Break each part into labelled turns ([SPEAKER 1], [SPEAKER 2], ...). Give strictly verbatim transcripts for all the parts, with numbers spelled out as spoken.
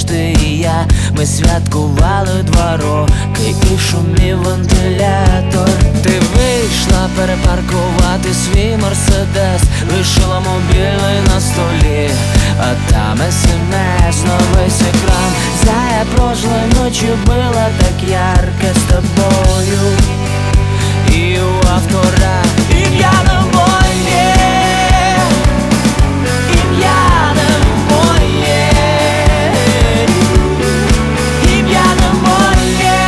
[SPEAKER 1] ти і я. Ми святкували два роки і шумів вентилятор. Ти вийшла перепаркувати свій мерседес, лишила мобільний на столі, а там смс на весь екран. Зая прошлой ночью было так ярко с тобою. И у автора и пьяно моє, и пьяно моє, и пьяно моє,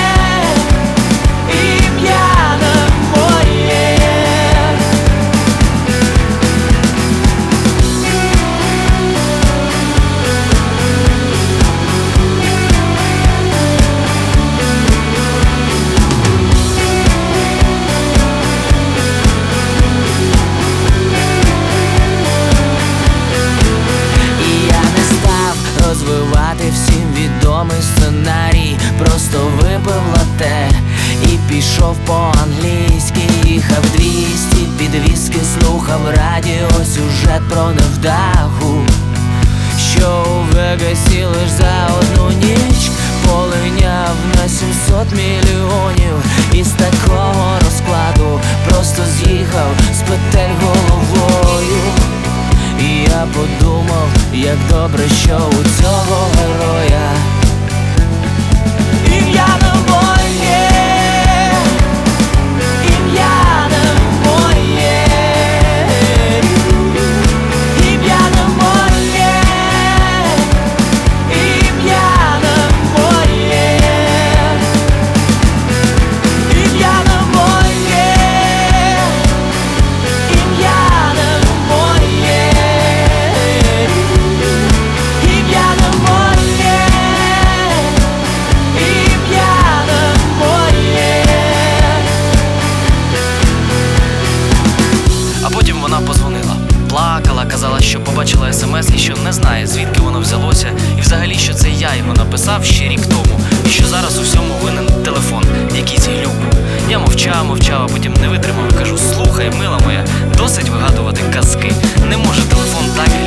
[SPEAKER 1] и пьяно моє. Розвивати всім відомий сценарій, просто випив лате і пішов по-англійськи. Їхав двісті підвіски, слухав радіо, сюжет про невдаху, що у Вегасі лиш за одну ніч полиняв на сімсот мільйонів. Із такого розкладу просто з'їхав з петель головою. І я подумав, як добре, що у цього героя ім'я не моє, ім'я не моє, ім'я не моє, ім'я не моє, ім'я не моє, ім'я не моє.
[SPEAKER 2] А потім вона позвонила, плакала, казала, що побачила смс і що не знає, звідки воно взялося, і взагалі, що це я його написав ще рік тому, і що зараз у всьому винен телефон, якийсь глюк. Я мовчав, мовчав, а потім не витримав і кажу: слухай, мила моя, досить вигадувати казки. Не може телефон так